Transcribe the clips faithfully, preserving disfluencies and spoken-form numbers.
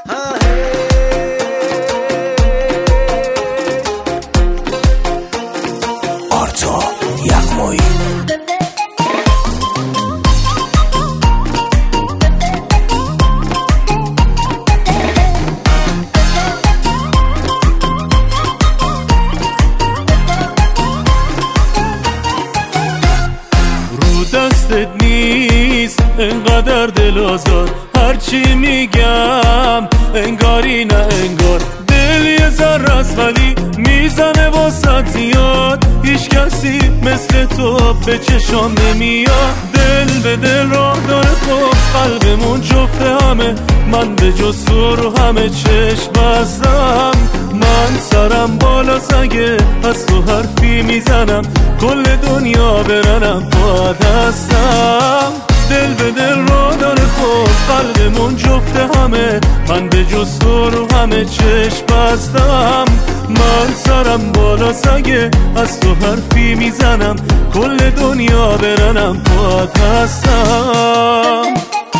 آرتا یغمایی دستت نیست انقدر دل آزار، هرچی میگم انگاری نه انگار. دل یه ذره است ولی میزنه واسه زیاد، هیچ کسی مثل تو به چشام نمیاد. دل به دل راه داره خب قلبمون جفته همه، من به جز تو رو همه چشم بستم. من سرم بالا سگه از تو حرفی میزنم، کل دنیا برنم با دستم. دل به دل را داره خب قلبمون جفته همه، من به جز تو رو همه چشم بستم. من سرم بالا سگه از تو حرفی میزنم، کل دنیا برنم با دستم.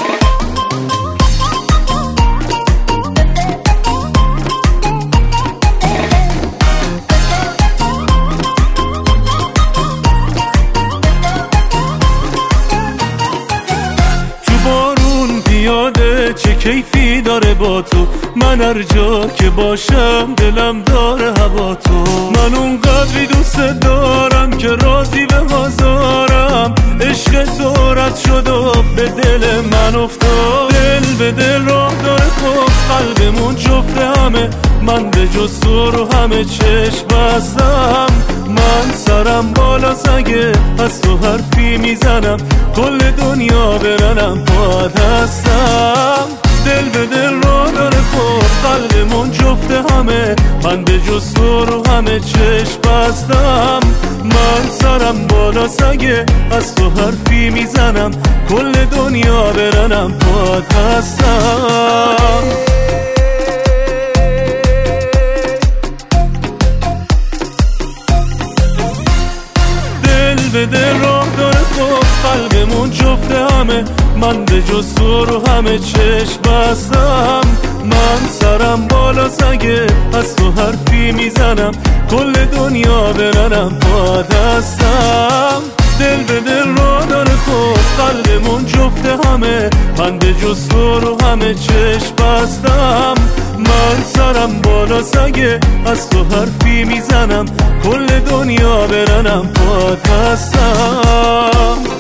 یاده چه کیفی داره با تو، من هر جا که باشم دلم داره هوا تو. من اونقدری دوست دارم که راضی به بازارم، عشق تو رد شد و به دل من افتاد. دل به دل راه داره خب قلبمون جفته همه، من به جز تو رو همه چشم بستم. من سرم بالا سگه از تو حرفی میزنم، کل دنیا برنم با دستم. دل به دل را داره خب قلبمون جفته همه، من به جز تو رو همه چشم بستم. من سرم بالا سگه از تو حرفی میزنم، کل دنیا برنم با دستم. به دل راه داره خب قلبمون جفته همه، من به جز تو رو همه چشم بستم. من سرم بالا سگه از تو حرفی میزنم، کل دنیا برنم با دستم. دل به دل راه داره خب قلبمون جفته همه، من به جز تو رو همه چشم بستم. من سرم بالا سگه از تو حرفی میزنم، کل دنیا برنم با دستم.